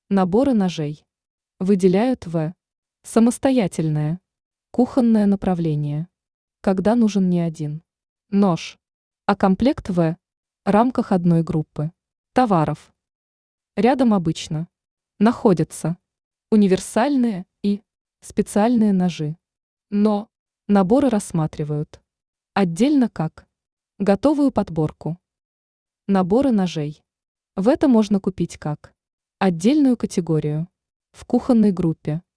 Наборы ножей. Выделяют в самостоятельное, кухонное направление, когда нужен не один нож, а комплект в рамках одной группы товаров. Рядом обычно находятся универсальные и специальные ножи, но наборы рассматривают отдельно как готовую подборку. Наборы ножей. В это можно купить как отдельную категорию в кухонной группе.